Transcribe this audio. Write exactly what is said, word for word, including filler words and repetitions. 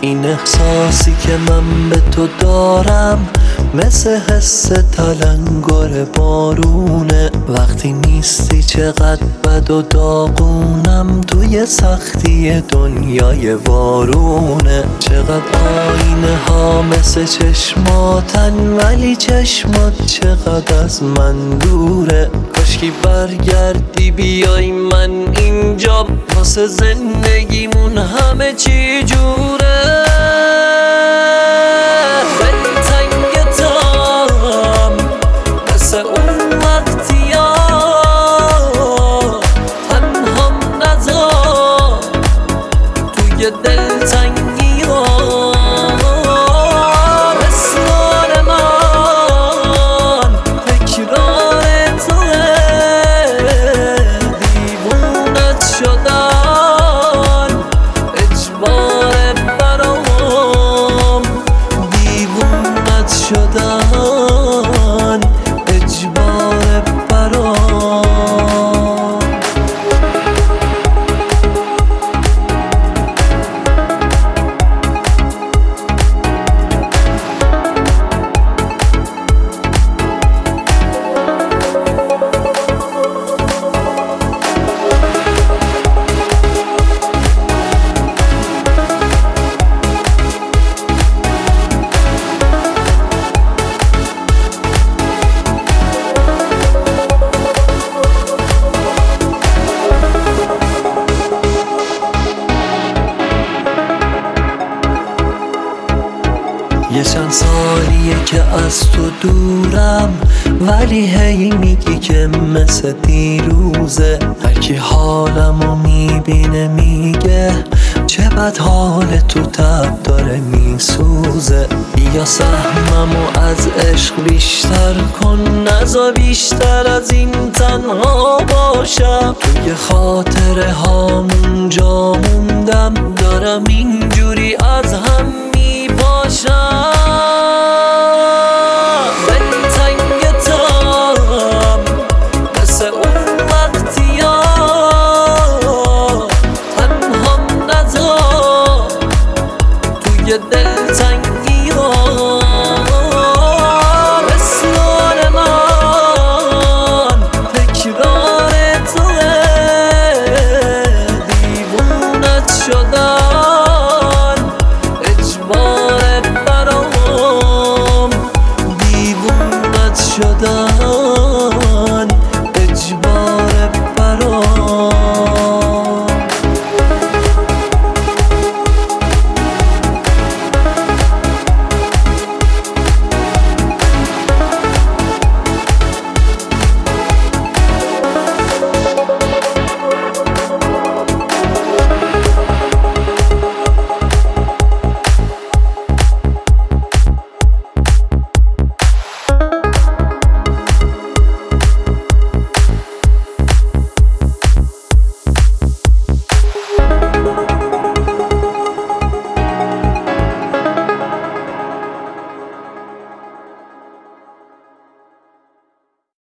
این احساسی که من به تو دارم مثل حس تلنگر بارونه. وقتی نیستی چقدر بد و داغونم، توی سختی دنیای وارونه. چقدر آینه ها مثل چشماتن، ولی چشمات چقدر از من دوره. کاشکی برگردی بیای من اینجا، واسه زندگیمون همه چی جوره. دلتنگتم مثل اون وقتی ها، تنهام نذار توی دلتنگی ها. مثل من تکرار توه، دیوونت شدن اجبار برام، دیوونت شدن اجبار برام. یه چند سالیه که از تو دورم، ولی هی میگی که مثل دیروزه. هرکی حالمو میبینه میگه چه بد حال تو تب داره میسوزه. بیا سهممو از عشق بیشتر کن، نذار بیشتر از این تنها باشم. توی خاطره هامون جا موندم، دارم اینجوری از هم میپاشم.